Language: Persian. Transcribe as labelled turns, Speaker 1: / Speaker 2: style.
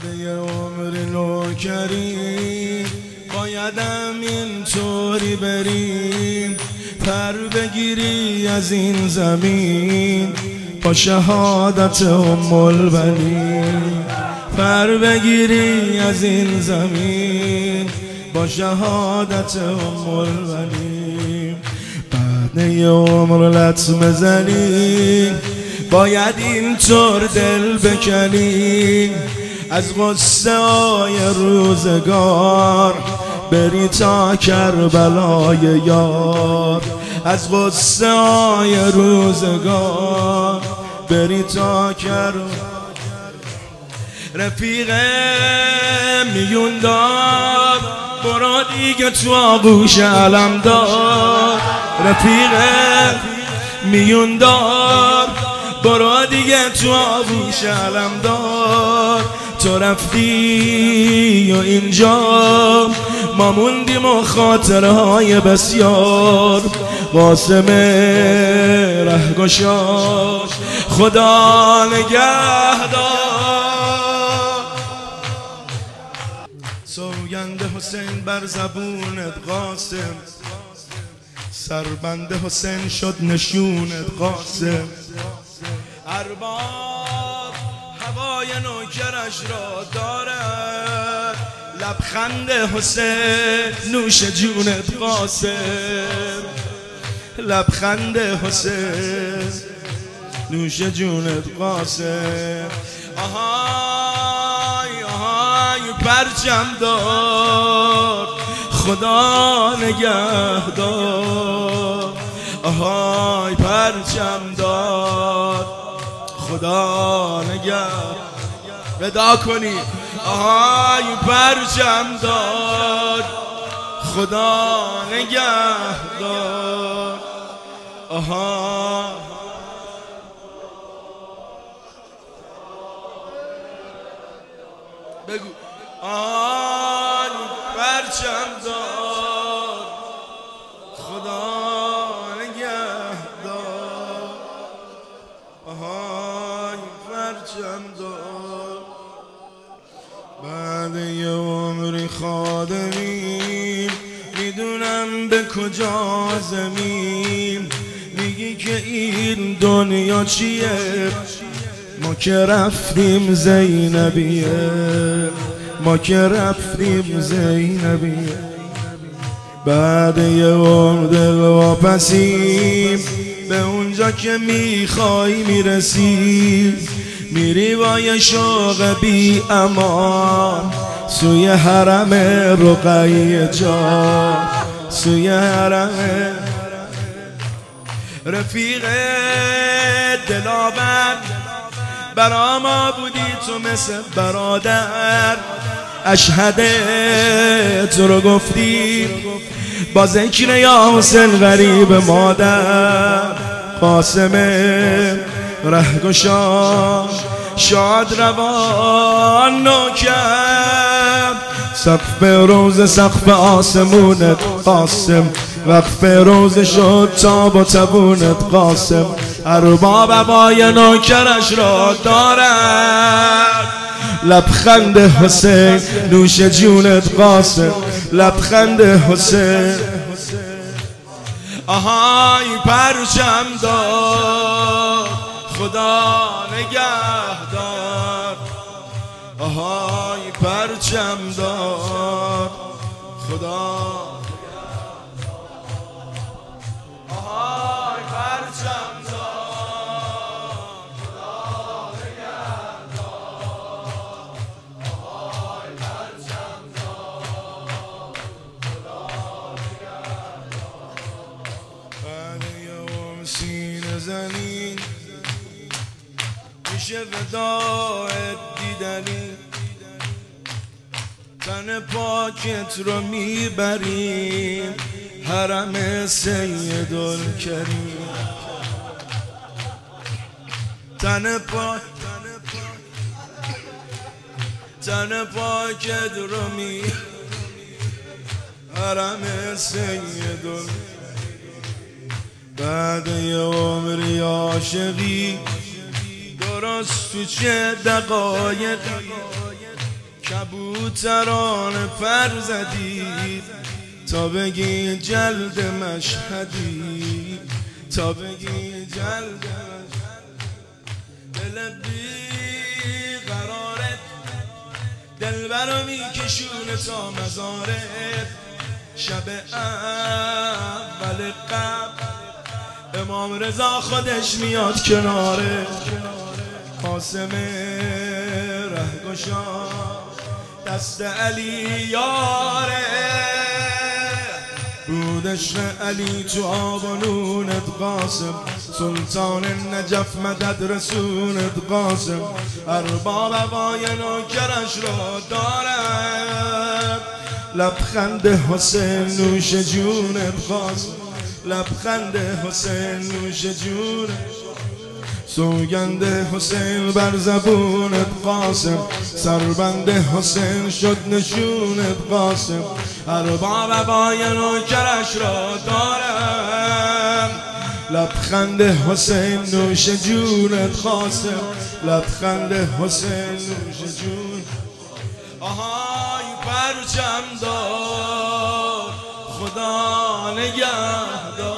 Speaker 1: بعد یه عمر نوکری بایدم اینطوری بریم، پر بگیری از این زمین با شهادت ام البنین، پر بگیری از این زمین با شهادت ام البنین. بعد یه عمر لطمه زنی باید اینطور دل بکنی، از غصه های روزگار بری تا کربلای یار، از غصه های روزگار بری تا رفیق میون دار برو دیگه تو آغوش علم دار، رفیق میون دار برو دیگه تو آغوش علم دار. تو رفتی و اینجا ما موندیم و خاطره های بسیار. قاسم رهگشا خدا نگهدار. سوگند حسین بر زبونت قاسم، سربند حسین شد نشونت قاسم. ارباب هوای نوکرش را دارد، لبخند حسین نوش جونت قاسم، لبخند حسین نوش جونت قاسم. آهای آهای پرچم دار خدا نگهدار، آهای پرچم دار خدا نگهدار. ودا کنی آهای پرچم دار خدا نگهدار. آها بگو آهای پرچم دار خدا نگهدار، آهای پرچم دار. بعد یه عمری خادمیم میدونم به کجا زمین، میگی که این دنیا چیه، ما که رفتیم زینبیه، ما که رفتیم زینبیه. بعد یه عمر دلواپسیم به اونجا که میخوای میرسی، میری با یه شوق بی امان سوی حرم رقیه جان، سوی حرم. رفیق دلاور برا ما بودی تو مثل برادر، اشهدت رو گفتی با ذکر یا حسین غریب مادر. قاسم رهگشا شاد روان نوکر، سقف روز سقف آسمونت قاسم، وقف روز شد تاب و تبونت قاسم. ارباب هوای نوکرش را دارد، لبخند حسین نوش جونت قاسم، لبخند حسین. آهای پرچم دار خدا نگهدار، آهای پرچم دار خدا، آهای پرچم دار خدا نگهدار، آهای پرچم دار خدا نگهدار. بعد یه عمر سینه زنی میشه وداعت دیدنی، تن پاکت رو میبریم حرم سیدالکریم، تن پاکت رو می حرم سیدالکریم. بعد یه عمری عاشقی درست تو چه دقایقی کبوتران پر زدی تا بگی جلد مشهدی، تا بگی جلد دل بی قرارت، دلبرو میکشونه تا مزارت. شب اول قبل امام رضا خودش میاد کناره، قاسم رهگشا دست علی یاره. بود عشق علی تو آب و نونت قاسم، سلطان نجف مدد رسولت قاسم. ارباب هوای نوکرش رو دارم، لبخند حسین نوش جونت قاسم، لبخند حسین نوش جونت. سوگند حسین بر زبونت قاسم، سربند حسین شد نشونت قاسم. ارباب هوای نوکرش را دارم، لبخند حسین نوش جونت قاسم، لبخند حسین نوش جون. آهای پرچم دار خدا نگهدار،